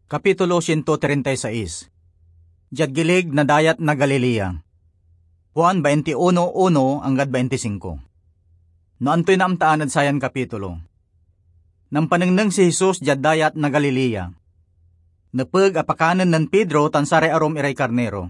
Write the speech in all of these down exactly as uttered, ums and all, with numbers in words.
Kapitulo one thirty-six. Diadgilig na dayat na Galilea. Juan twenty-one one hanggang twenty-five. Noantoy na amtaan at sayan kapitulo. Nang panengneng si Jesus diad dayat na Galilea. Napeg apakanan ng Pedro tansare arom iray karnero.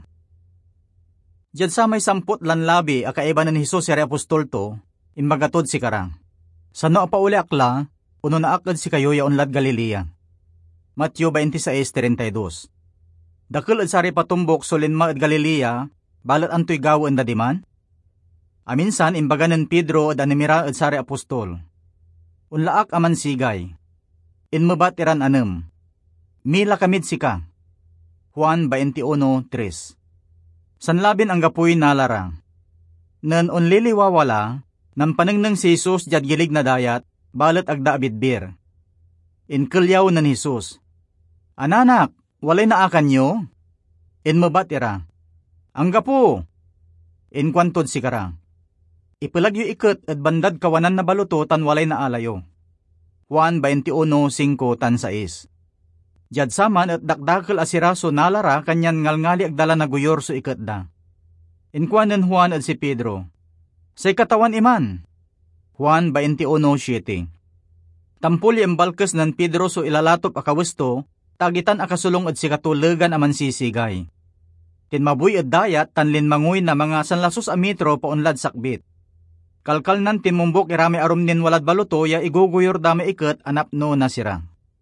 Diad sa may samput lan labi akaiba ng Jesus iray apostol to, imbagatod si karang. Sano apauli akla, uno na akad si kayo yaunlad Galilea. Matthew twenty-six thirty-two. Dakil at sari patumbok solinma at Galilea, balat antoy gawa ang dadiman? Aminsan imbaga ng Pedro at animira at sari apostol. Unlaak aman sigay. Inmabat iran anem. Mila kamid sika. Juan twenty-one three. Sanlabin ang gapuy nalara. Nan unliliwawala, nang panengneng si Jesus diad gilig na dayat, balat agda abidbir. Inkelyaw nan Jesus. Ananak, walay na akan nyo? Inmabat ira. Ang gapo. Inkwantod si kara. Ipilagyo ikot at bandad kawanan na baluto tan walay na alayo. Juan twenty-one five tan sais. Diad saman at dakdakil asiraso nalara kanyan ngalngali agdala na guyor so ikot da. Inkwanan Juan at si Pedro. Say katawan iman. Juan twenty-one seven. Tampuli ang balkes ng Pedro so ilalatop akawesto, tagitan akasulong at sikatulagan aman sisigay. Tinmabuy at dayat tanlin manguy na mga sanlasos a metro paunlad sakbit. Kalkal nan timumbok irami arum nin walad baluto ya iguguyor dami iket anapno na sira.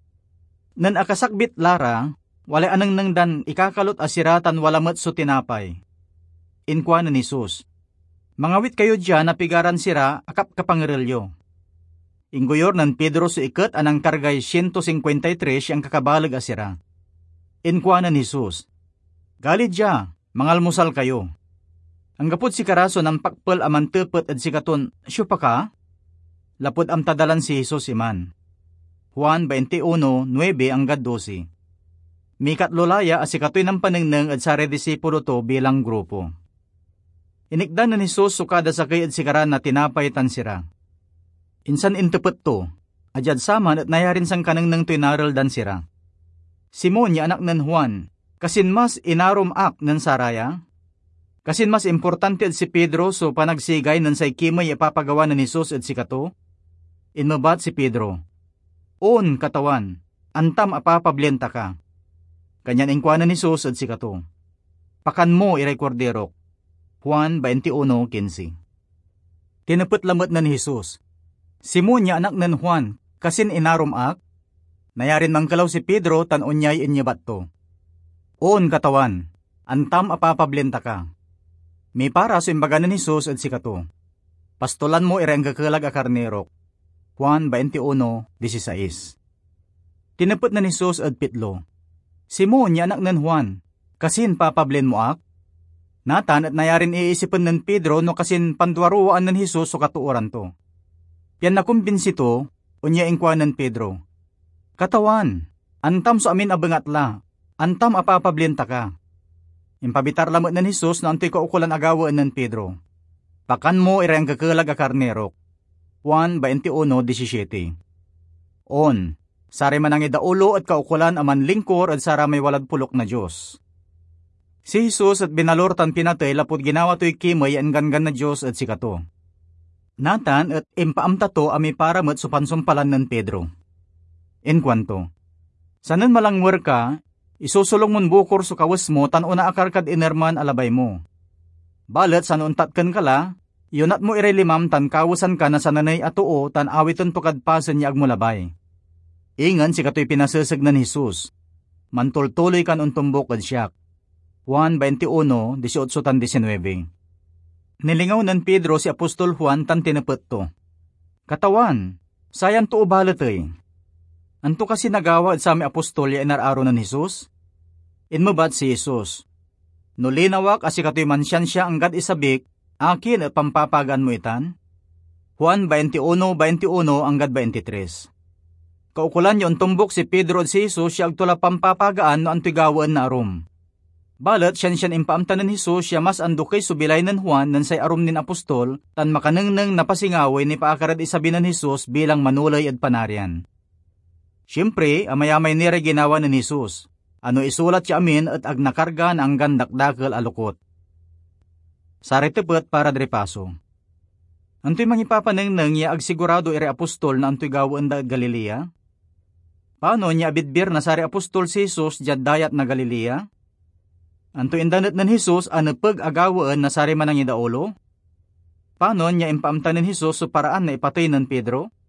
Nan akasakbit lara, walay anang nang dan ikakalot asiratan walamat so tinapay. Inkwa na ni Jesus. Mangawit kayo dyan na pigaran sira akap kapangirilyo. Ingguyor ng Pedro so iket anang kargay one fifty-three ang kakabalag asira. Inkwa na ni Jesus. Galid dya, mangalmusal kayo. Ang gapod si karaso ng pakpel aman tepet at sikaton, siyo pa ka? Lapod am tadalan si Jesus iman. Juan twenty-one nine hanggang twelve. Mikat lolaya asikatoy ng panengneng at sare disipulo to bilang grupo. Inikdan na ni Jesus sukada sakay at sikaran na tinapay tan sira. Insan intepet to, adyad saman at nayarin sang kanengneng tinaral dan sira. Simon ya anak ng Juan, kasin mas inarom ak ng saraya? Kasin mas importante at si Pedro so panagsigay ng say kimay ipapagawa na ni Jesus at sikato? Inmabat si Pedro. On, katawan, antam apapablenta ka. Kanyan ingkwanan ni Jesus at sikato. Pakan mo iray korderok. Juan twenty-one fifteen. Tinapot lamot na ni Jesus. Simon ya anak ng Juan, kasin inarom ak? Nayarin mangkalaw si Pedro tan unyay inyabat to. On, katawan, antam apapablenta ka. May para so imbaga na ni Jesus at sikato. Pastolan mo iray ang kakalag a karnerok. Juan twenty-one sixteen. Tinapot na ni Jesus at pitlo. Simon, ya anak ng Juan, kasin papablen mo ak? Natan at nayarin iisipan ng Pedro no kasin pandwaruan ng Jesus so katuoran to. Yan nakumbinsi to, unya ingkwa ng Pedro. Katawan, antam so amin abangatla, antam apapablenta ka. Impabitar lamot ng Jesus no antoy kaukulan agawaan ng Pedro. Pakan mo iray ang kakalag a karnerok. Juan twenty-one seventeen. On, sari manang idaulo at kaukulan aman lingkor at sara may walad pulok na Diyos. Si Jesus at binalortan pinatay lapod ginawa to'y kimay ang gangan na Diyos at sikato. Natan at impaamta to ami paramat so pansumpalan ng Pedro. Inkwanto, sanan malangwer ka, isusulong mon bukor so kawas mo tan una akarkad inerman alabay mo. Balat sanon tatken kala, yunat mo iray limam tan kawasan ka na sananay atuo tan awiton tukadpasan niya agmulabay. Ingan si kato'y pinasasag ng Jesus. Mantultuloy kan untumbok at siyak. Juan twenty-one eighteen tan nineteen. Nilingaw ng Pedro si Apostol Juan tan tinapet to. Katawan, sayan to ubalat eh. Anto kasi nagawa at sa mi apostol ya inararo ng Jesus? Inmabat si Jesus. No linawak asi kato'y mansyan siya ang gad isabik, akin at pampapagan mo itan? Juan twenty-one twenty-one hanggang twenty-three. Kaukulan yon tumbok si Pedro at si Jesus siya agtula pampapagaan no antigawaan na arum. Balat siyan siyan impaamta ng Jesus siya mas andukay subilay ng Juan nan say arum nin apostol tan makanengneng napasingaway ni paakarad isabi ng Jesus bilang manulay at panarian. Siyempre, amayamay nira ginawa ni Jesus. Ano isulat siya amin at ag nakarga na ang gandakdakal alukot. Sari tepet para drepaso. Antoy mangipapanengneng ya ag sigurado iri apostol na antoy gawaan da Galilea? Paano niya abidbir na sari apostol si Jesus jad dayat na Galilea? Antoy indanat ng Jesus anapag agawaan na sari manang idaulo? Paano niya impaamtanin Jesus so paraan na ipatay ng Pedro?